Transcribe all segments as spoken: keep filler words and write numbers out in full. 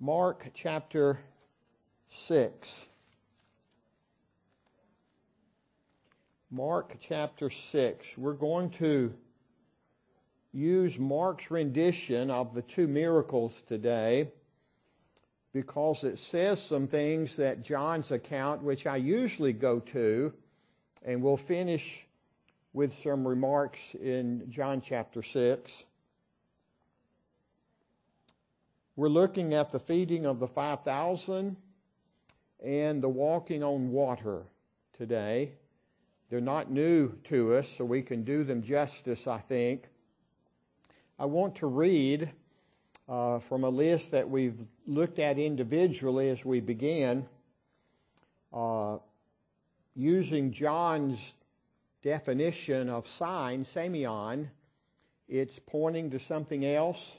Mark chapter six. Mark chapter six. We're going to use Mark's rendition of the two miracles today because it says some things that John's account, which I usually go to, and we'll finish with some remarks in John chapter six. We're looking at the feeding of the five thousand and the walking on water today. They're not new to us, so we can do them justice, I think. I want to read uh, from a list that we've looked at individually as we began, uh, using John's definition of sign, semeion. It's pointing to something else.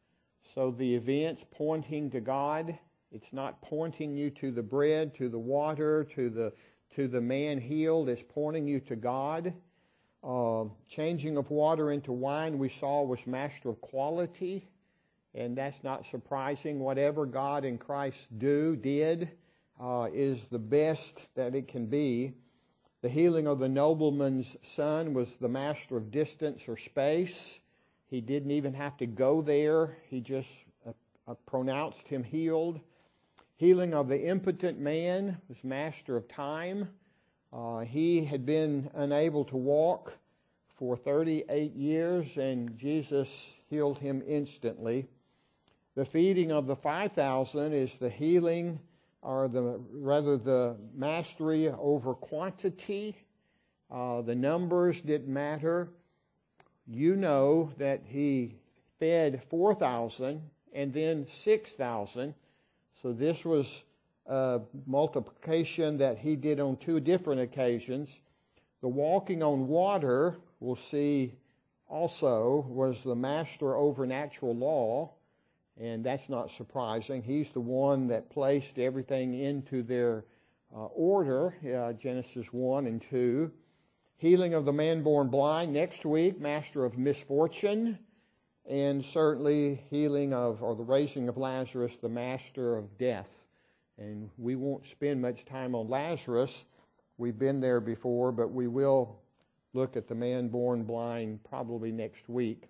So the event's pointing to God. It's not pointing you to the bread, to the water, to the to the man healed. It's pointing you to God. Uh, changing of water into wine, we saw, was master of quality, and that's not surprising. Whatever God and Christ do, did, uh, is the best that it can be. The healing of the nobleman's son was the master of distance or space. He didn't even have to go there. He just uh, uh, pronounced him healed. Healing of the impotent man was master of time. Uh, he had been unable to walk for thirty-eight years, and Jesus healed him instantly. The feeding of the five thousand is the healing, or the rather the mastery over quantity. Uh, the numbers didn't matter. You know that he fed four thousand and then six thousand. So this was a multiplication that he did on two different occasions. The walking on water, we'll see also, was the master over natural law. And that's not surprising. He's the one that placed everything into their uh, order, uh, Genesis one and two. Healing of the man born blind next week, master of misfortune, and certainly healing of, or the raising of Lazarus, the master of death. And we won't spend much time on Lazarus. We've been there before, but we will look at the man born blind probably next week.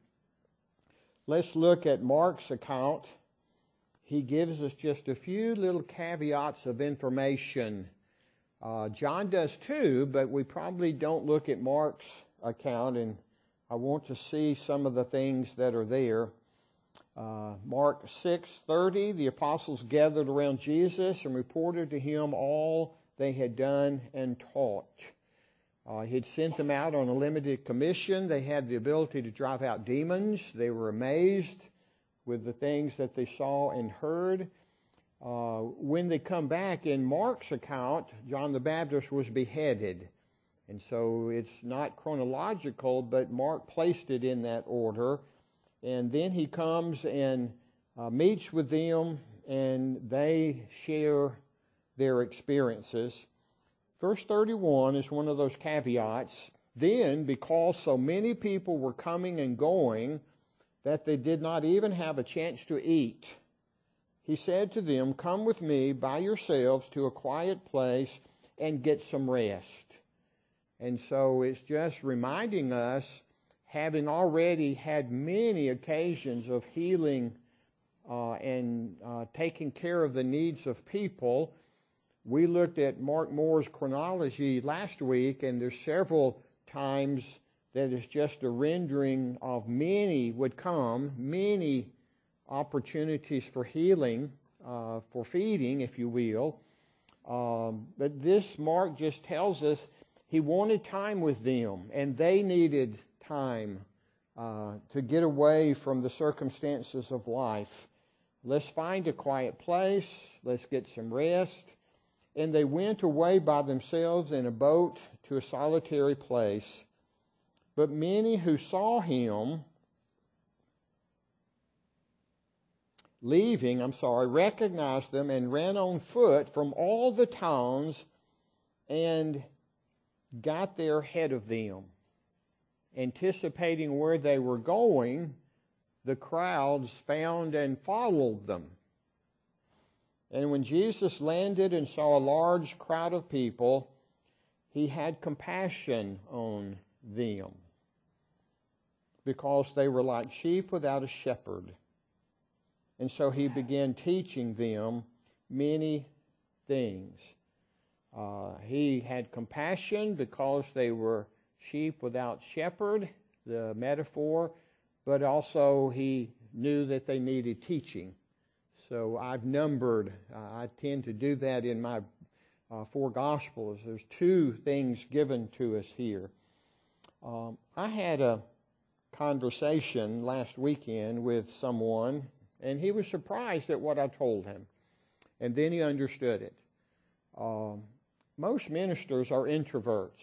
Let's look at Mark's account. He gives us just a few little caveats of information. Uh, John does too, but we probably don't look at Mark's account, and I want to see some of the things that are there. Uh, Mark six thirty, the apostles gathered around Jesus and reported to him all they had done and taught. Uh, he had sent them out on a limited commission. They had the ability to drive out demons. They were amazed with the things that they saw and heard. Uh, when they come back, in Mark's account, John the Baptist was beheaded. And so it's not chronological, but Mark placed it in that order. And then he comes and uh, meets with them, and they share their experiences. Verse thirty-one is one of those caveats. Then, because so many people were coming and going that they did not even have a chance to eat, he said to them, "Come with me by yourselves to a quiet place and get some rest." And so it's just reminding us, having already had many occasions of healing uh, and uh, taking care of the needs of people. We looked at Mark Moore's chronology last week, and there's several times that is just a rendering of many would come, many opportunities for healing, uh, for feeding, if you will. Um, but this Mark just tells us he wanted time with them, and they needed time uh, to get away from the circumstances of life. Let's find a quiet place. Let's get some rest. And they went away by themselves in a boat to a solitary place. But many who saw him leaving, I'm sorry, recognized them and ran on foot from all the towns and got there ahead of them. Anticipating where they were going, the crowds found and followed them. And when Jesus landed and saw a large crowd of people, he had compassion on them because they were like sheep without a shepherd. And so he began teaching them many things. Uh, he had compassion because they were sheep without shepherd, the metaphor, but also he knew that they needed teaching. So I've numbered, uh, I tend to do that in my uh, four Gospels. There's two things given to us here. Um, I had a conversation last weekend with someone, and he was surprised at what I told him. And then he understood it. Um, most ministers are introverts.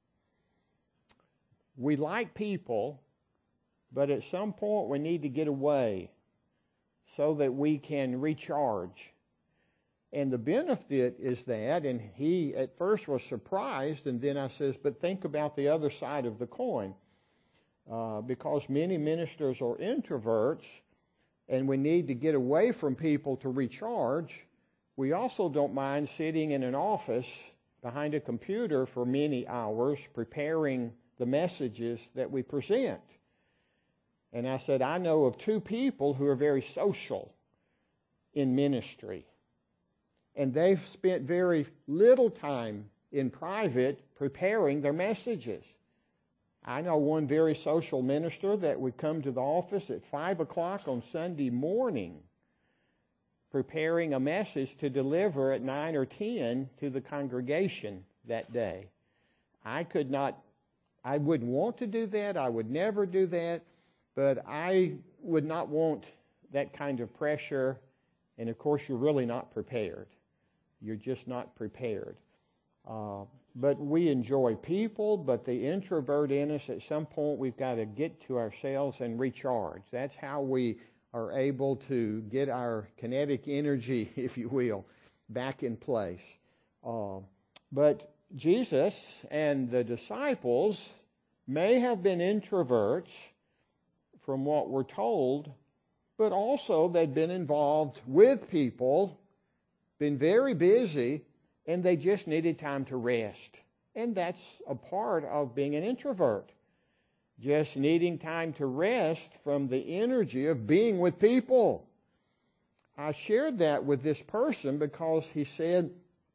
We like people, but at some point we need to get away so that we can recharge. And the benefit is that, and he at first was surprised, and then I says, but think about the other side of the coin. Uh, because many ministers are introverts, and we need to get away from people to recharge, we also don't mind sitting in an office behind a computer for many hours preparing the messages that we present. And I said, I know of two people who are very social in ministry. And they've spent very little time in private preparing their messages. I know one very social minister that would come to the office at five o'clock on Sunday morning preparing a message to deliver at nine or ten to the congregation that day. I could not, I wouldn't want to do that. I would never do that. But I would not want that kind of pressure. And of course, you're really not prepared. You're just not prepared. Uh, but we enjoy people, but the introvert in us, at some point, we've got to get to ourselves and recharge. That's how we are able to get our kinetic energy, if you will, back in place. Uh, but Jesus and the disciples may have been introverts from what we're told, but also they'd been involved with people, been very busy, and they just needed time to rest. And that's a part of being an introvert. Just needing time to rest from the energy of being with people. I shared that with this person because he said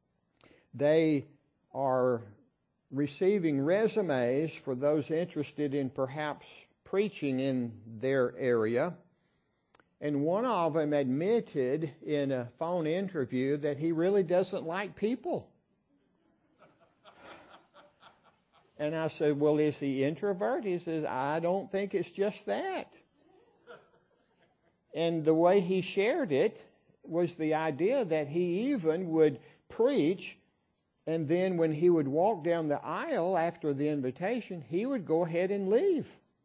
they are receiving resumes for those interested in perhaps preaching in their area. And one of them admitted in a phone interview that he really doesn't like people. And I said, well, is he introvert? He says, I don't think it's just that. And the way he shared it was the idea that he even would preach, and then when he would walk down the aisle after the invitation, he would go ahead and leave.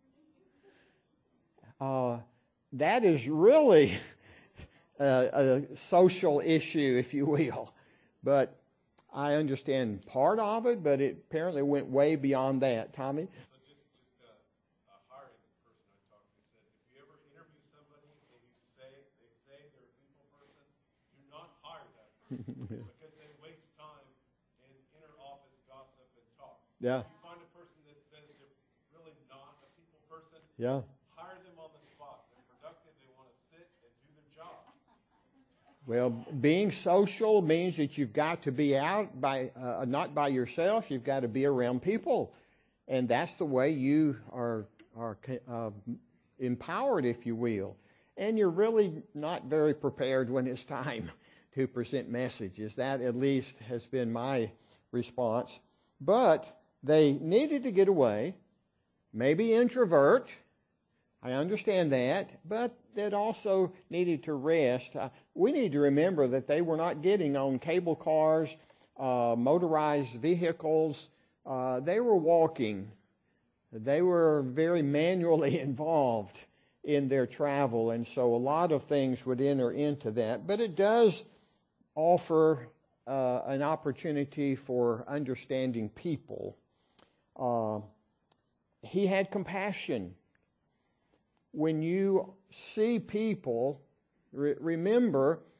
Uh, that is really a, a social issue, if you will. But I understand part of it, but it apparently went way beyond that. Tommy? So just, just a, a hiring person I talked to said, if you ever interview somebody and you say they say they're a people person, do not hire that person because they waste time in inner office gossip and talk. Yeah. If you find a person that says they're really not a people person, Yeah. hire them on the spot. They're productive. They want to sit and do their job. Well, being social means that you've got to be out by, uh, not by yourself. You've got to be around people. And that's the way you are, are uh, empowered, if you will. And you're really not very prepared when it's time to present messages. That at least has been my response. But they needed to get away, maybe introvert. I understand that, but that also needed to rest. Uh, we need to remember that they were not getting on cable cars, uh, motorized vehicles. Uh, they were walking. They were very manually involved in their travel, and so a lot of things would enter into that. But it does offer uh, an opportunity for understanding people. Uh, he had compassion. When you see people, re- remember,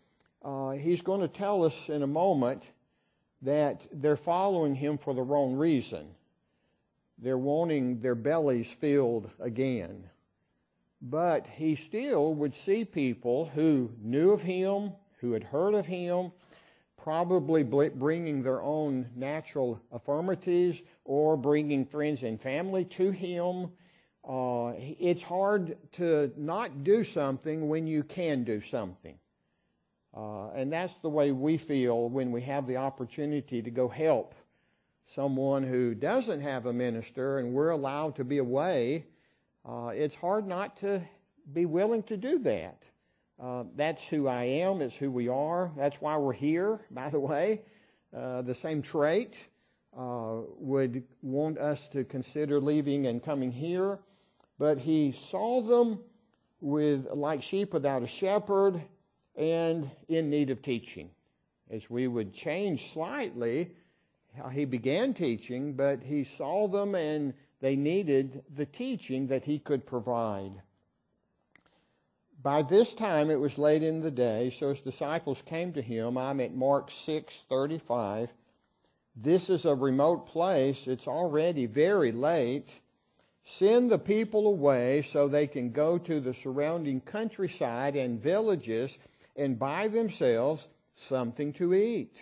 uh, he's going to tell us in a moment that they're following him for the wrong reason. They're wanting their bellies filled again. But he still would see people who knew of him, who had heard of him, probably bringing their own natural affirmities or bringing friends and family to him. Uh, it's hard to not do something when you can do something. Uh, and that's the way we feel when we have the opportunity to go help someone who doesn't have a minister and we're allowed to be away. Uh, it's hard not to be willing to do that. Uh, that's who I am. It's who we are. That's why we're here, by the way. Uh, the same trait uh, would want us to consider leaving and coming here. But he saw them with like sheep without a shepherd and in need of teaching. As we would change slightly how he began teaching, but he saw them and they needed the teaching that he could provide. By this time it was late in the day, so his disciples came to him. I'm at Mark six thirty-five. This is a remote place. It's already very late. Send the people away so they can go to the surrounding countryside and villages and buy themselves something to eat.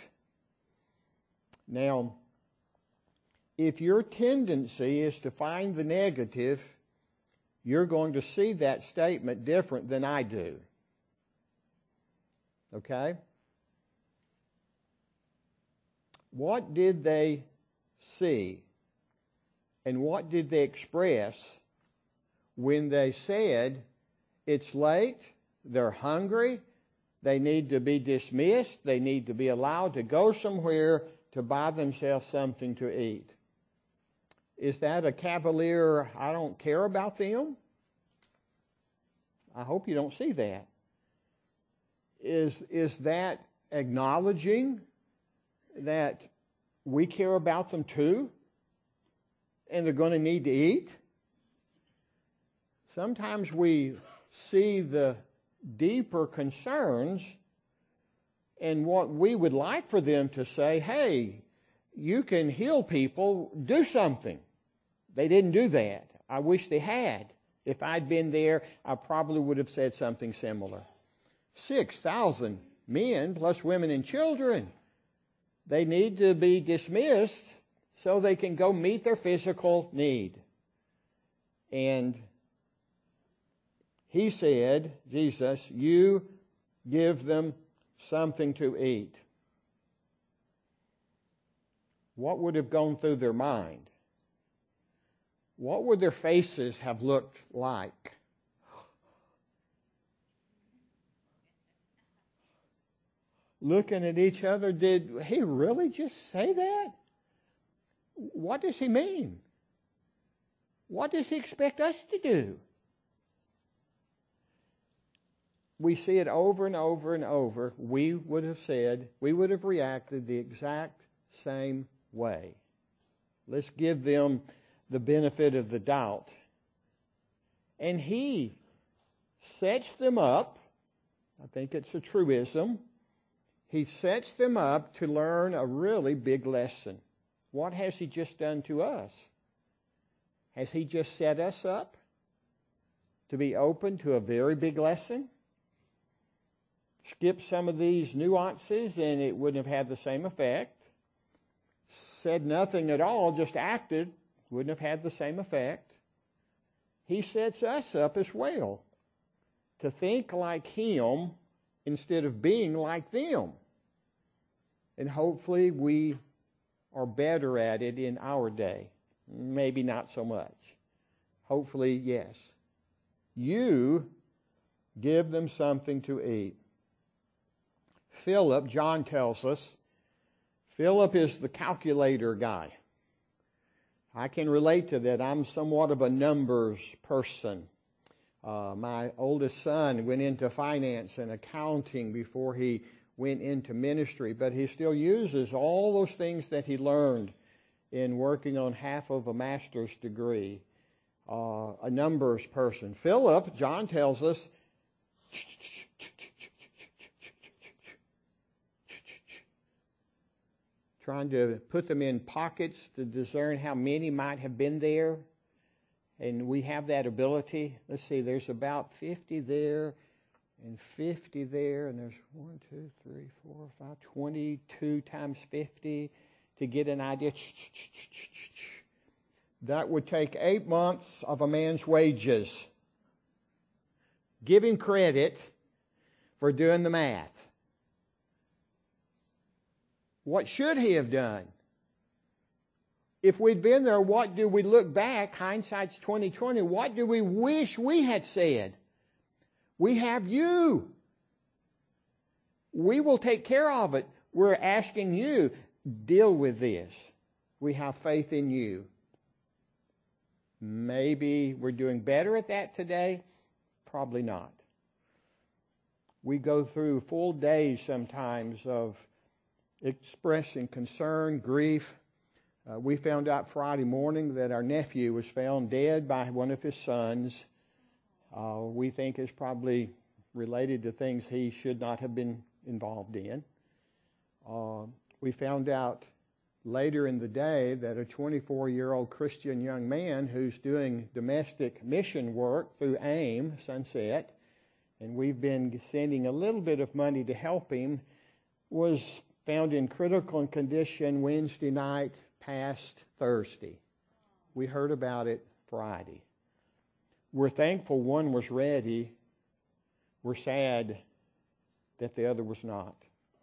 Now, if your tendency is to find the negative, you're going to see that statement different than I do. Okay? What did they see? And what did they express when they said, it's late, they're hungry, they need to be dismissed, they need to be allowed to go somewhere to buy themselves something to eat? Is that a cavalier, I don't care about them? I hope you don't see that. Is, is that acknowledging that we care about them too? And they're going to need to eat? Sometimes we see the deeper concerns and what we would like for them to say, hey, you can heal people, do something. They didn't do that. I wish they had. If I'd been there, I probably would have said something similar. six thousand men plus women and children. They need to be dismissed so they can go meet their physical need. And he said, Jesus, you give them something to eat. What would have gone through their mind? What would their faces have looked like? Looking at each other, did he really just say that? What does he mean? What does he expect us to do? We see it over and over and over. We would have said, we would have reacted the exact same way. Let's give them the benefit of the doubt. And he sets them up. I think it's a truism. He sets them up to learn a really big lesson. What has he just done to us? Has he just set us up to be open to a very big lesson? Skip some of these nuances and it wouldn't have had the same effect. Said nothing at all, just acted, wouldn't have had the same effect. He sets us up as well to think like him instead of being like them. And hopefully we are better at it in our day. Maybe not so much. Hopefully, yes. You give them something to eat. Philip, John tells us, Philip is the calculator guy. I can relate to that. I'm somewhat of a numbers person. Uh, my oldest son went into finance and accounting before he went into ministry, but he still uses all those things that he learned in working on half of a master's degree. Uh, a numbers person. Philip, John tells us, trying to put them in pockets to discern how many might have been there. And we have that ability. Let's see, there's about fifty there and fifty there. And there's one, two, three, four, five, twenty-two times fifty to get an idea. That would take eight months of a man's wages. Give him credit for doing the math. What should he have done? If we'd been there, what do we look back? Hindsight's twenty twenty. What do we wish we had said? We have you. We will take care of it. We're asking you, deal with this. We have faith in you. Maybe we're doing better at that today. Probably not. We go through full days sometimes of expressing concern, grief. Uh, we found out Friday morning that our nephew was found dead by one of his sons. Uh, we think is probably related to things he should not have been involved in. Uh, we found out later in the day that a twenty-four-year-old Christian young man who's doing domestic mission work through AIM, Sunset, and we've been sending a little bit of money to help him, was found in critical condition Wednesday night past Thursday. We heard about it Friday. We're thankful one was ready. We're sad that the other was not.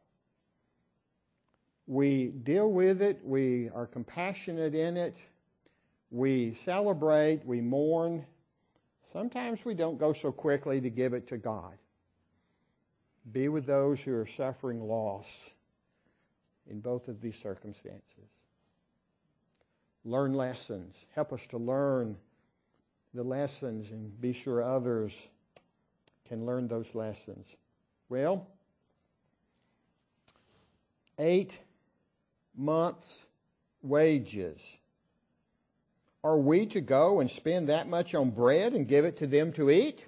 We deal with it. We are compassionate in it. We celebrate. We mourn. Sometimes we don't go so quickly to give it to God. Be with those who are suffering loss in both of these circumstances. Learn lessons. Help us to learn the lessons and be sure others can learn those lessons. Well, eight months' wages. Are we to go and spend that much on bread and give it to them to eat?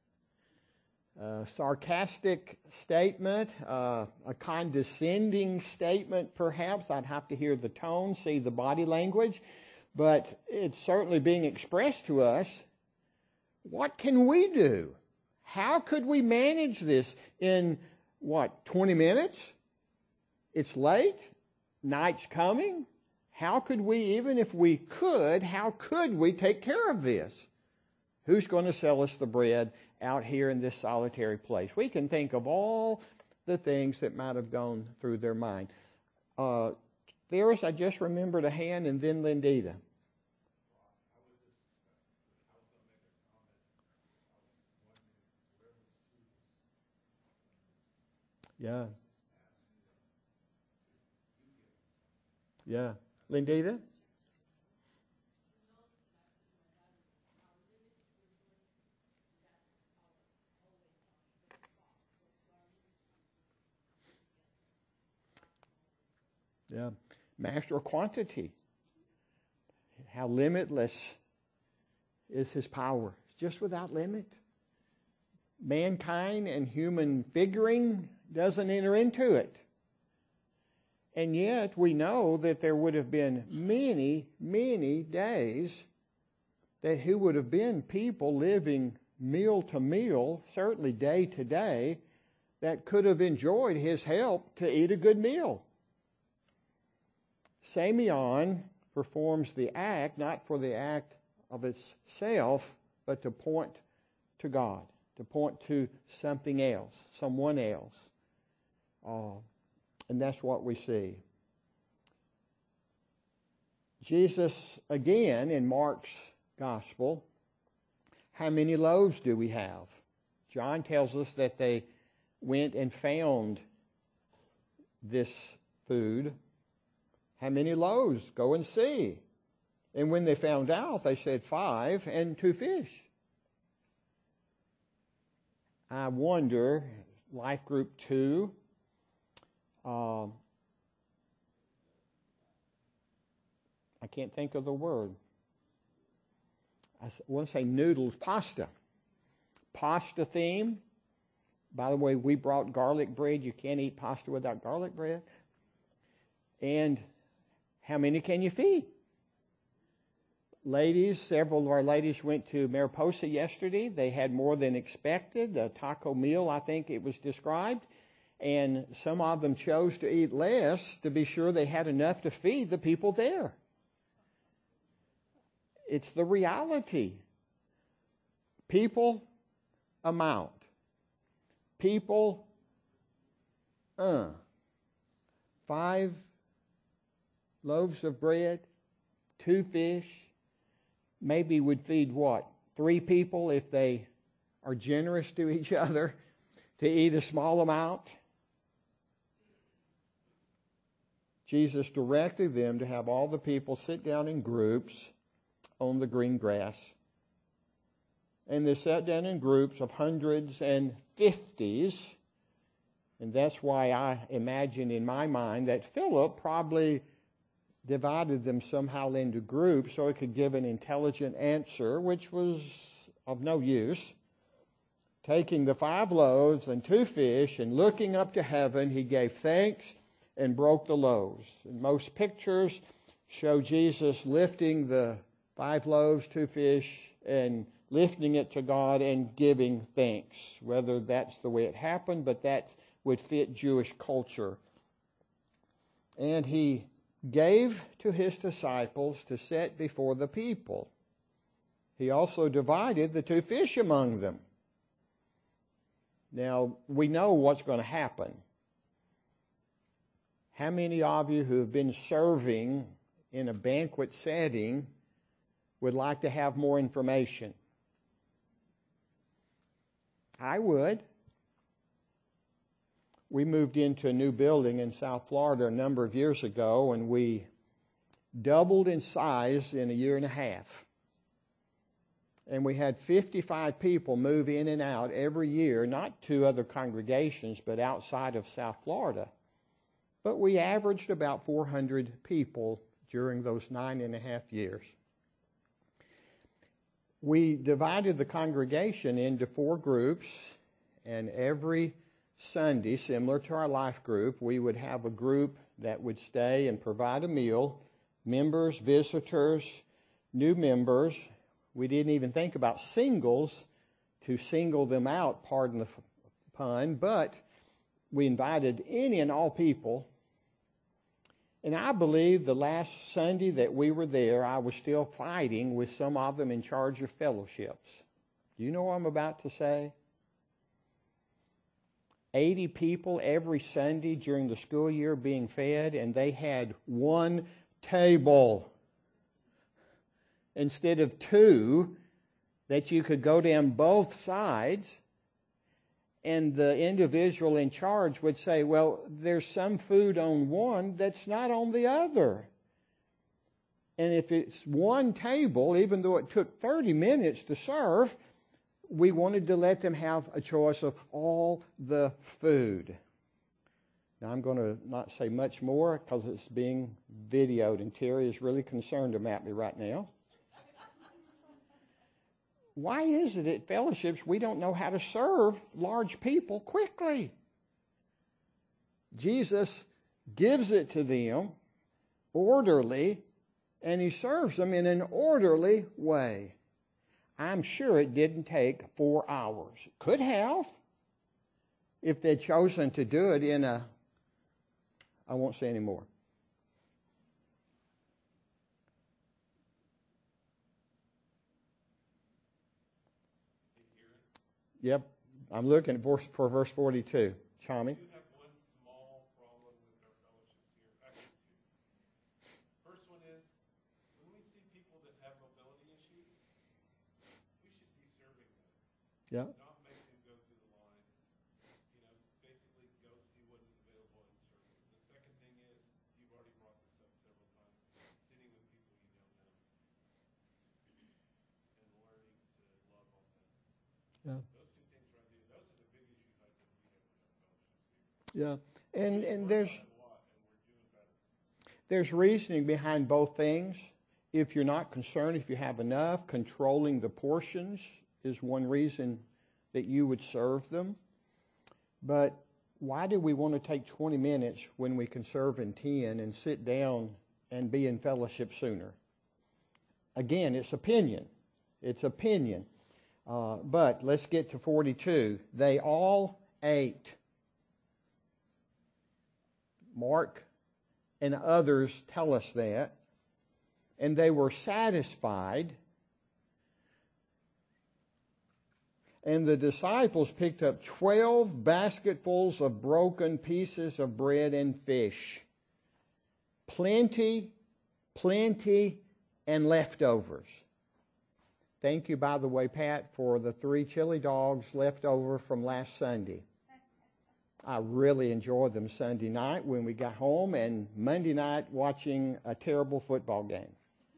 A sarcastic statement, uh, a condescending statement perhaps. I'd have to hear the tone, see the body language. But it's certainly being expressed to us. What can we do? How could we manage this in, what, twenty minutes? It's late. Night's coming. How could we, even if we could, how could we take care of this? Who's going to sell us the bread out here in this solitary place? We can think of all the things that might have gone through their mind. Uh, There's, I just remembered a hand, and then Lindita. Yeah. Yeah. Lindita? Yeah. Master quantity. How limitless is his power. It's just without limit. Mankind and human figuring doesn't enter into it. And yet we know that there would have been many, many days that he would have been people living meal to meal, certainly day to day, that could have enjoyed his help to eat a good meal. Simeon performs the act, not for the act of itself, but to point to God, to point to something else, someone else. Uh, and that's what we see. Jesus, again, in Mark's Gospel, how many loaves do we have? John tells us that they went and found this food. How many loaves? Go and see. And when they found out, they said five and two fish. I wonder, Life Group two, uh, I can't think of the word. I want to say noodles, pasta. Pasta theme. By the way, we brought garlic bread. You can't eat pasta without garlic bread. And how many can you feed? Ladies, several of our ladies went to Mariposa yesterday. They had more than expected, a taco meal, I think it was described. And some of them chose to eat less to be sure they had enough to feed the people there. It's the reality. People amount. People, uh, five loaves of bread, two fish, maybe would feed what? Three people if they are generous to each other to eat a small amount. Jesus directed them to have all the people sit down in groups on the green grass. And they sat down in groups of hundreds and fifties. And that's why I imagine in my mind that Philip probably divided them somehow into groups so he could give an intelligent answer, which was of no use. Taking the five loaves and two fish and looking up to heaven, he gave thanks and broke the loaves. And most pictures show Jesus lifting the five loaves, two fish, and lifting it to God and giving thanks. Whether that's the way it happened, but that would fit Jewish culture. And he gave to his disciples to set before the people. He also divided the two fish among them. Now, we know what's going to happen. How many of you who have been serving in a banquet setting would like to have more information? I would. We moved into a new building in South Florida a number of years ago, and we doubled in size in a year and a half. And we had fifty-five people move in and out every year, not to other congregations, but outside of South Florida. But we averaged about four hundred people during those nine and a half years. We divided the congregation into four groups, and every Sunday, similar to our life group, we would have a group that would stay and provide a meal. Members, visitors, new members. We didn't even think about singles to single them out, pardon the pun, but we invited any and all people. And I believe the last Sunday that we were there, I was still fighting with some of them in charge of fellowships. Do you know what I'm about to say? eighty people every Sunday during the school year being fed, and they had one table instead of two that you could go down both sides. And the individual in charge would say, well, there's some food on one that's not on the other. And if it's one table, even though it took thirty minutes to serve, we wanted to let them have a choice of all the food. Now, I'm going to not say much more because it's being videoed, and Terry is really concerned about me right now. Why is it at fellowships we don't know how to serve large people quickly? Jesus gives it to them orderly, and he serves them in an orderly way. I'm sure it didn't take four hours. It could have, if they'd chosen to do it in a, I won't say any more. Yep, I'm looking at verse, for verse forty-two. Chami? We do have one small problem with our fellowships here. Actually, two. First one is, when we see people that have mobility issues, we should be serving them. Yeah. Not make them go through the line. You know, basically go see what is available and serve them. The second thing is, you've already brought this up several times, sitting with people you don't know and learning to love on them. Yeah. Those two things right there, those are the big issues I think we have with our fellowships here. Yeah. And and We've there's worked on it a lot, and we're doing better. there's reasoning behind both things. If you're not concerned, if you have enough, controlling the portions is one reason that you would serve them. But why do we want to take twenty minutes when we can serve in ten and sit down and be in fellowship sooner? Again, it's opinion. It's opinion. Uh, but let's get to forty-two. They all ate. Mark and others tell us that. And they were satisfied. And the disciples picked up twelve basketfuls of broken pieces of bread and fish. Plenty, plenty, and leftovers. Thank you, by the way, Pat, for the three chili dogs left over from last Sunday. I really enjoyed them Sunday night when we got home, and Monday night watching a terrible football game.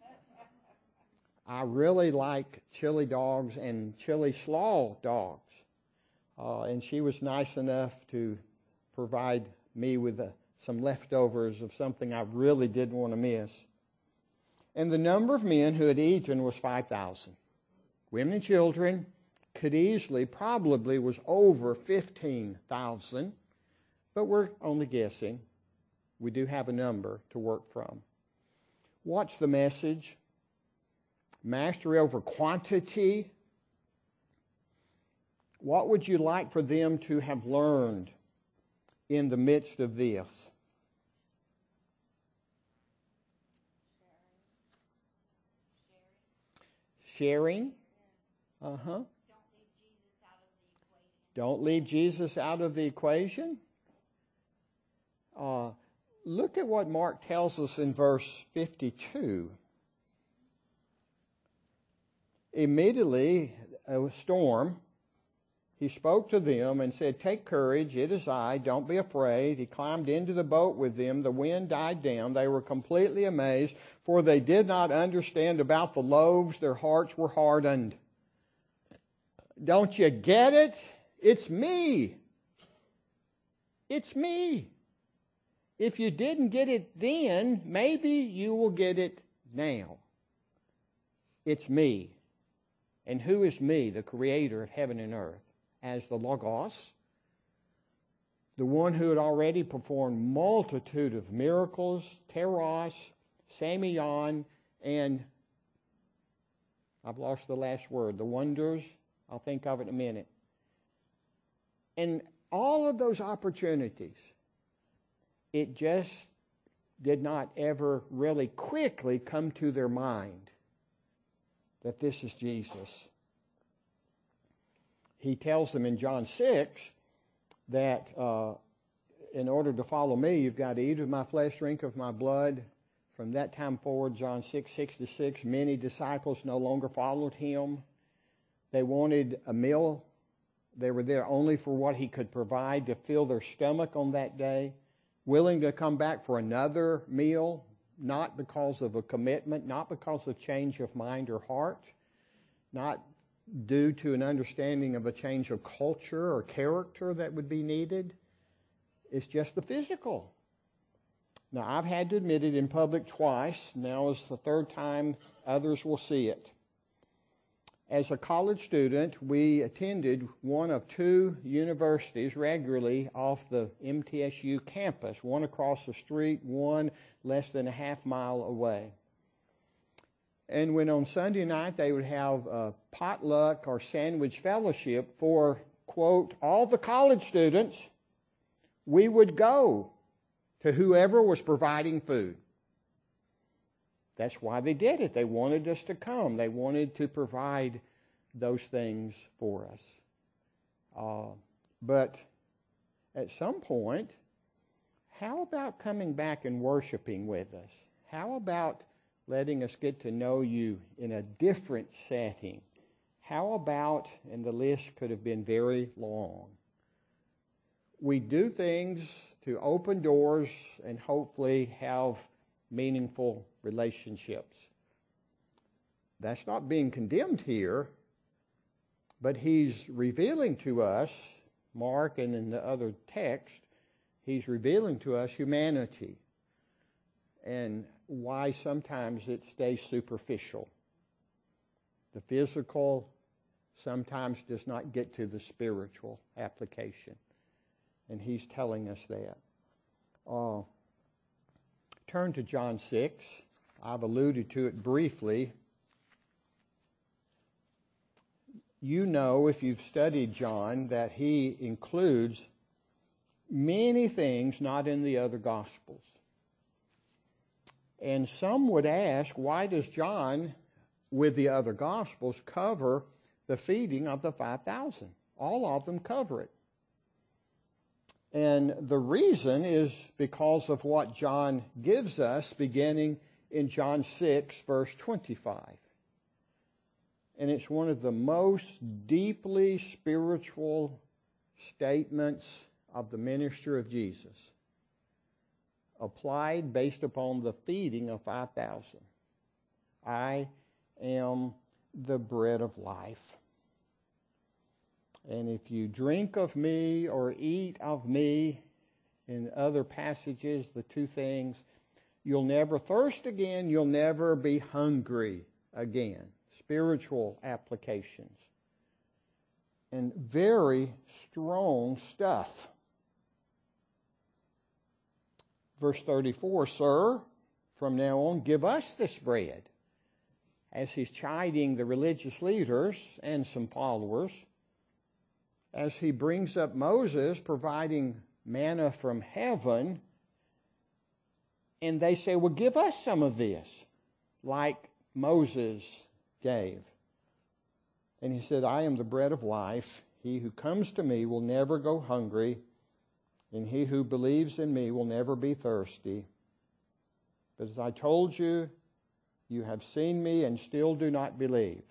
I really like chili dogs and chili slaw dogs. Uh, and she was nice enough to provide me with uh, some leftovers of something I really didn't want to miss. And the number of men who had eaten was five thousand. Women and children could easily, probably was over fifteen thousand. But we're only guessing. We do have a number to work from. Watch the message. Mastery over quantity. What would you like for them to have learned in the midst of this? Sharing. Uh-huh. Don't leave Jesus out of the equation. Uh, look at what Mark tells us in verse fifty-two. Immediately, a storm, he spoke to them and said, "Take courage, it is I, don't be afraid." He climbed into the boat with them. The wind died down. They were completely amazed, for they did not understand about the loaves. Their hearts were hardened. Don't you get it? It's me. It's me. If you didn't get it then, maybe you will get it now. It's me. And who is me? The creator of heaven and earth. As the Logos, the one who had already performed multitude of miracles, teros, samion, and I've lost the last word, the wonders. I'll think of it in a minute. And all of those opportunities, it just did not ever really quickly come to their mind that this is Jesus. He tells them in John six that uh, in order to follow me, you've got to eat of my flesh, drink of my blood. From that time forward, John six sixty-six, many disciples no longer followed him. They wanted a meal. They were there only for what he could provide to fill their stomach on that day, willing to come back for another meal, not because of a commitment, not because of change of mind or heart, not due to an understanding of a change of culture or character that would be needed. It's just the physical. Now, I've had to admit it in public twice. Now is the third time others will see it. As a college student, we attended one of two universities regularly off the M T S U campus, one across the street, one less than a half mile away. And when on Sunday night they would have a potluck or sandwich fellowship for, quote, all the college students, we would go to whoever was providing food. That's why they did it. They wanted us to come. They wanted to provide those things for us. Uh, but at some point, how about coming back and worshiping with us? How about letting us get to know you in a different setting? How about, and the list could have been very long, we do things to open doors and hopefully have meaningful relationships. That's not being condemned here, but he's revealing to us, Mark and in the other text, he's revealing to us humanity and why sometimes it stays superficial. The physical sometimes does not get to the spiritual application. And he's telling us that. Uh, turn to John six. I've alluded to it briefly. You know, if you've studied John, that he includes many things not in the other Gospels. And some would ask, why does John, with the other Gospels, cover the feeding of the five thousand? All of them cover it. And the reason is because of what John gives us beginning in John six, verse twenty-five. And it's one of the most deeply spiritual statements of the ministry of Jesus, applied based upon the feeding of five thousand. I am the bread of life. And if you drink of me or eat of me, in other passages, the two things, you'll never thirst again, you'll never be hungry again. Spiritual applications. And very strong stuff. Verse thirty-four, sir, from now on, give us this bread. As he's chiding the religious leaders and some followers, as he brings up Moses providing manna from heaven, and they say, well, give us some of this, like Moses gave. And he said, I am the bread of life. He who comes to me will never go hungry, and he who believes in me will never be thirsty. But as I told you, you have seen me and still do not believe.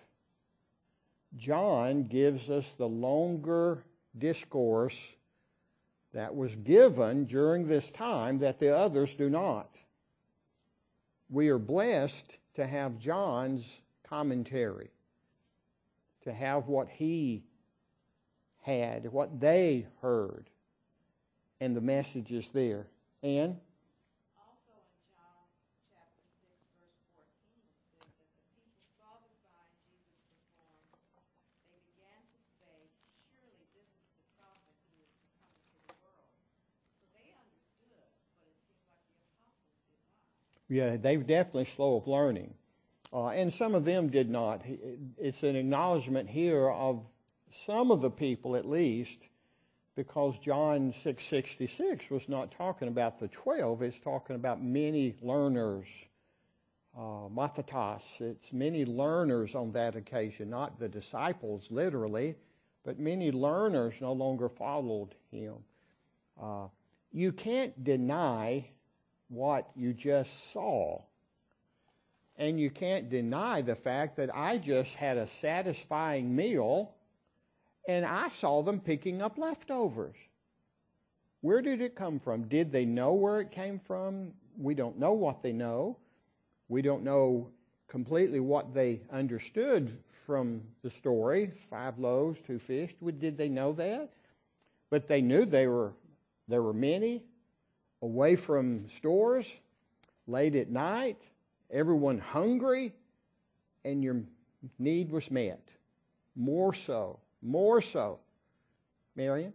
John gives us the longer discourse that was given during this time that the others do not. We are blessed to have John's commentary, to have what he had, what they heard, and the messages there. And also in John chapter six, verse fourteen, it says that the people saw the sign Jesus performed. They began to say, surely this is the prophet who is to come into the world. So they understood, but it seemed like the apostles did not. yeah, they were definitely slow of learning. Uh, and some of them did not. It's an acknowledgement here of some of the people at least, because John six sixty-six was not talking about the twelve. It's talking about many learners. Uh, Mathatos, it's many learners on that occasion, not the disciples literally, but many learners no longer followed him. Uh, you can't deny what you just saw. And you can't deny the fact that I just had a satisfying meal and I saw them picking up leftovers. Where did it come from? Did they know where it came from? We don't know what they know. We don't know completely what they understood from the story. Five loaves, two fish. Did they know that? But they knew they were there were many, away from stores, late at night, everyone hungry, and your need was met. More so. More so. Marion?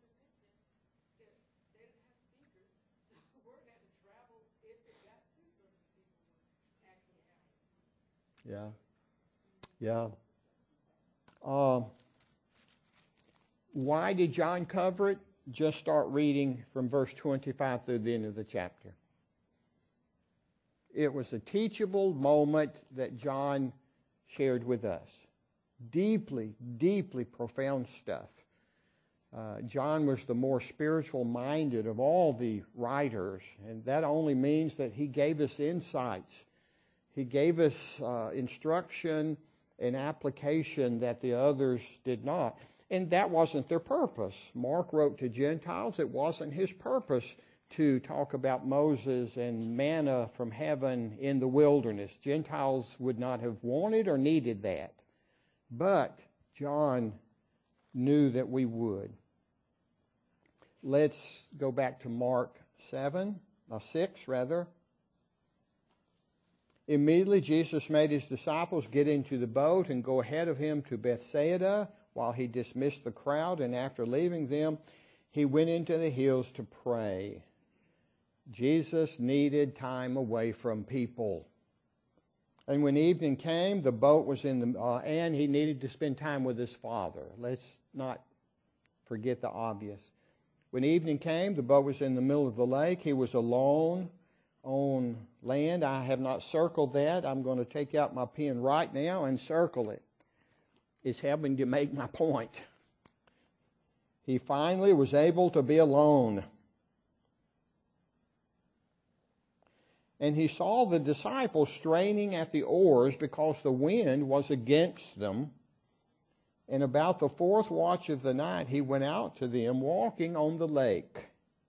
Yeah. Yeah. Uh, why did John cover it? Just start reading from verse twenty-five through the end of the chapter. It was a teachable moment that John shared with us. Deeply, deeply profound stuff. Uh, John was the more spiritual-minded of all the writers, and that only means that he gave us insights. He gave us uh, instruction and application that the others did not. And that wasn't their purpose. Mark wrote to Gentiles. It wasn't his purpose to talk about Moses and manna from heaven in the wilderness. Gentiles would not have wanted or needed that. But John knew that we would. Let's go back to Mark seven, or six rather. Immediately Jesus made his disciples get into the boat and go ahead of him to Bethsaida while he dismissed the crowd, and after leaving them, he went into the hills to pray. Jesus needed time away from people. And when evening came, the boat was in the, uh, and he needed to spend time with his Father. Let's not forget the obvious. When evening came, the boat was in the middle of the lake. He was alone on land. I have not circled that. I'm going to take out my pen right now and circle it. It's helping to make my point. He finally was able to be alone. And he saw the disciples straining at the oars because the wind was against them. And about the fourth watch of the night, he went out to them walking on the lake.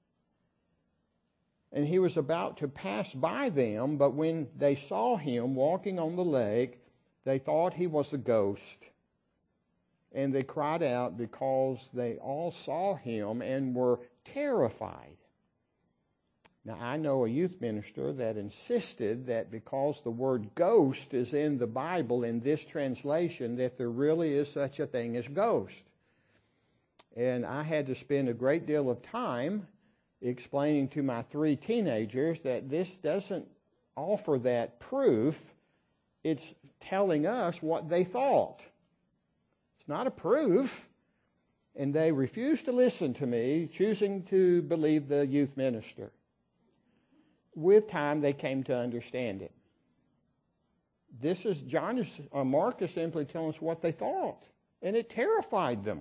And he was about to pass by them, but when they saw him walking on the lake, they thought he was a ghost. And they cried out because they all saw him and were terrified. Now, I know a youth minister that insisted that because the word ghost is in the Bible in this translation, that there really is such a thing as ghost. And I had to spend a great deal of time explaining to my three teenagers that this doesn't offer that proof. It's telling us what they thought. It's not a proof. And they refused to listen to me, choosing to believe the youth minister. With time, they came to understand it. This is, John is, uh, Mark is simply telling us what they thought. And it terrified them.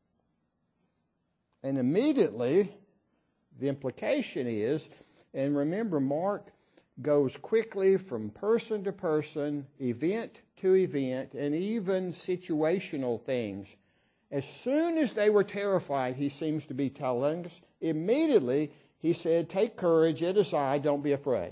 And immediately, the implication is, and remember, Mark goes quickly from person to person, event to event, and even situational things. As soon as they were terrified, he seems to be telling us, immediately he said, take courage, it is I, don't be afraid.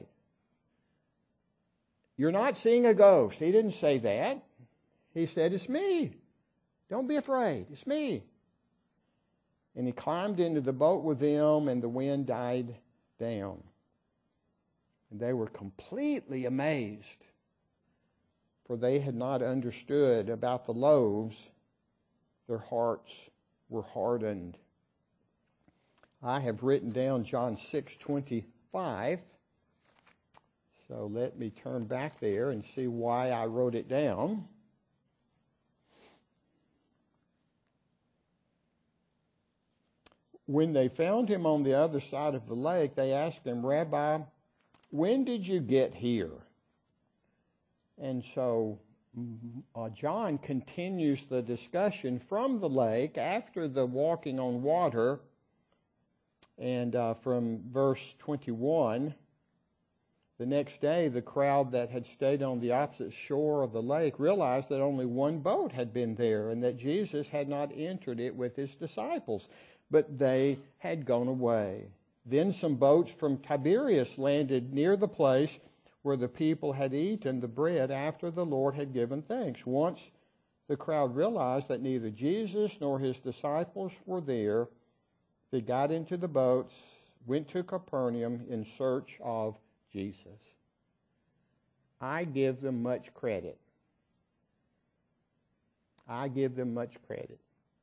You're not seeing a ghost. He didn't say that. He said, it's me. Don't be afraid. It's me. And he climbed into the boat with them, and the wind died down. And they were completely amazed, for they had not understood about the loaves. Their hearts were hardened. I have written down John six twenty-five. So let me turn back there and see why I wrote it down. When they found him on the other side of the lake, they asked him, Rabbi, when did you get here? And so uh, John continues the discussion from the lake after the walking on water. And uh, from verse twenty-one, the next day the crowd that had stayed on the opposite shore of the lake realized that only one boat had been there and that Jesus had not entered it with his disciples, but they had gone away. Then some boats from Tiberias landed near the place where the people had eaten the bread after the Lord had given thanks. Once the crowd realized that neither Jesus nor his disciples were there, they got into the boats, went to Capernaum in search of Jesus. I give them much credit. I give them much credit.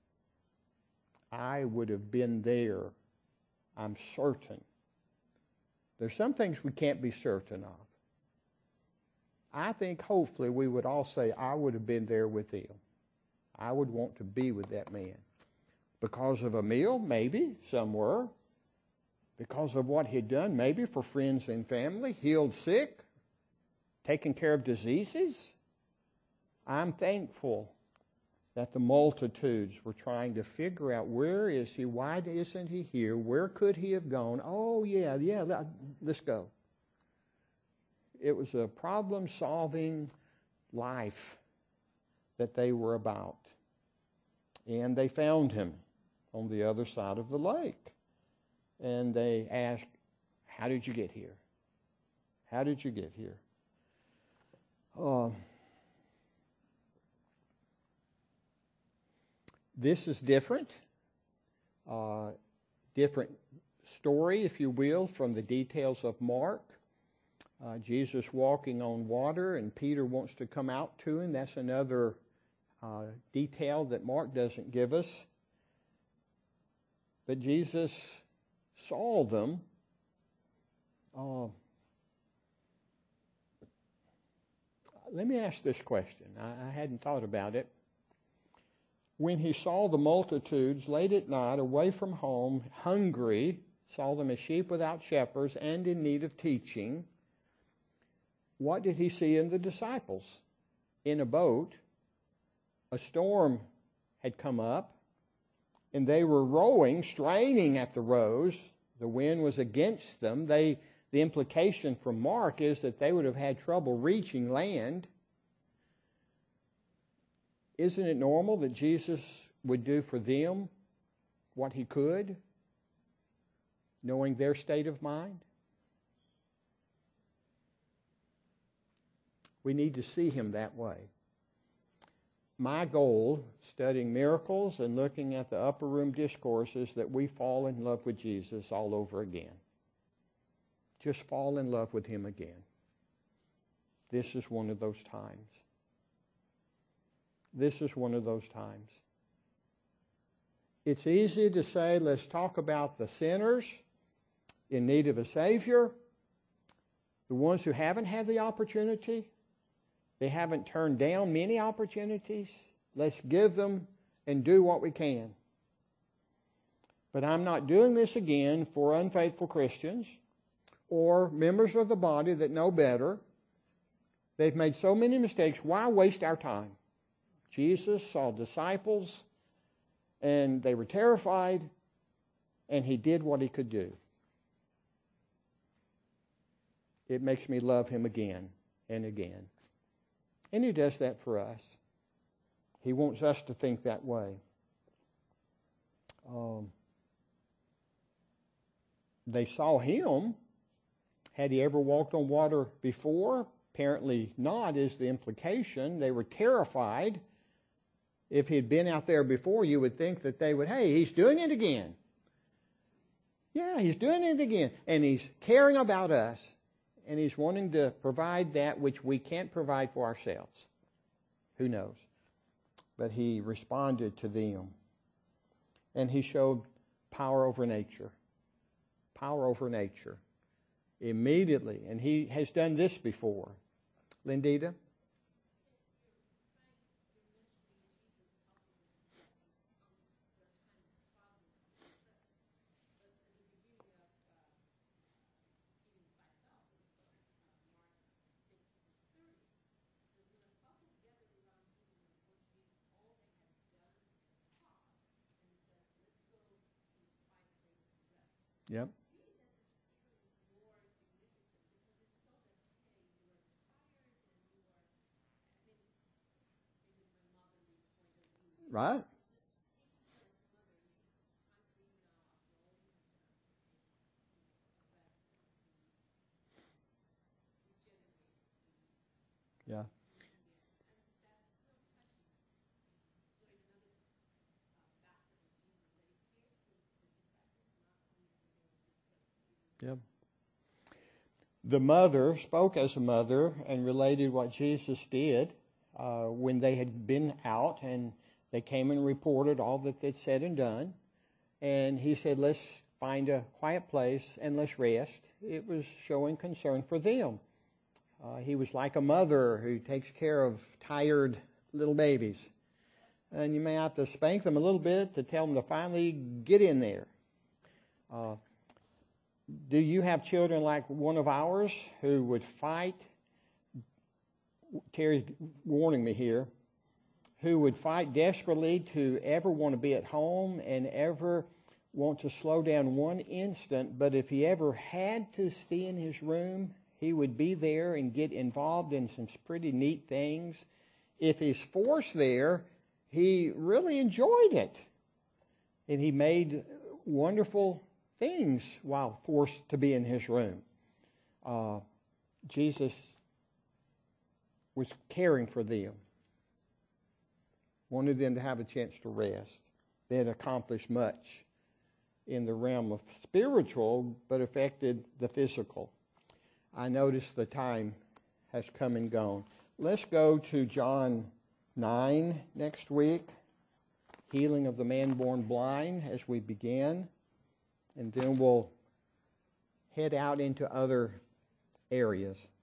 I would have been there, I'm certain. There's some things we can't be certain of. I think hopefully we would all say, I would have been there with him. I would want to be with that man. Because of a meal? Maybe, some were. Because of what he'd done? Maybe, for friends and family. Healed sick? Taken care of diseases? I'm thankful that the multitudes were trying to figure out, where is he? Why isn't he here? Where could he have gone? Oh, yeah, yeah, let's go. It was a problem-solving life that they were about. And they found him on the other side of the lake. And they asked, how did you get here? How did you get here? Uh, this is different. Uh, different story, if you will, from the details of Mark. Uh, Jesus walking on water, and Peter wants to come out to him. That's another uh, detail that Mark doesn't give us. But Jesus saw them. Uh, let me ask this question. I, I hadn't thought about it. When he saw the multitudes late at night, away from home, hungry, saw them as sheep without shepherds and in need of teaching, what did he see in the disciples? In a boat, a storm had come up, and they were rowing, straining at the rows. The wind was against them. They, the implication from Mark is that they would have had trouble reaching land. Isn't it normal that Jesus would do for them what he could, knowing their state of mind? We need to see him that way. My goal, studying miracles and looking at the upper room discourse, is that we fall in love with Jesus all over again. Just fall in love with him again. This is one of those times. This is one of those times. It's easy to say, let's talk about the sinners in need of a Savior, the ones who haven't had the opportunity. They haven't turned down many opportunities. Let's give them and do what we can. But I'm not doing this again for unfaithful Christians or members of the body that know better. They've made so many mistakes. Why waste our time? Jesus saw disciples, and they were terrified, and he did what he could do. It makes me love him again and again. And he does that for us. He wants us to think that way. Um, they saw him. Had he ever walked on water before? Apparently not, is the implication. They were terrified. If he had been out there before, you would think that they would, hey, he's doing it again. Yeah, he's doing it again. And he's caring about us. And he's wanting to provide that which we can't provide for ourselves. Who knows? But he responded to them. And he showed power over nature. Power over nature. Immediately. And he has done this before. Lindita? Yep. Right? Yeah. Yep. The mother spoke as a mother and related what Jesus did uh, when they had been out, and they came and reported all that they'd said and done. And he said, let's find a quiet place and let's rest. It was showing concern for them. Uh, he was like a mother who takes care of tired little babies. And you may have to spank them a little bit to tell them to finally get in there. Uh, Do you have children like one of ours who would fight? Terry's warning me here. Who would fight desperately to ever want to be at home and ever want to slow down one instant. But if he ever had to stay in his room, he would be there and get involved in some pretty neat things. If he's forced there, he really enjoyed it. And he made wonderful things while forced to be in his room. Uh, Jesus was caring for them. Wanted them to have a chance to rest. They had accomplished much in the realm of spiritual, but affected the physical. I notice the time has come and gone. Let's go to John nine next week. Healing of the man born blind as we begin. and then we'll head out into other areas.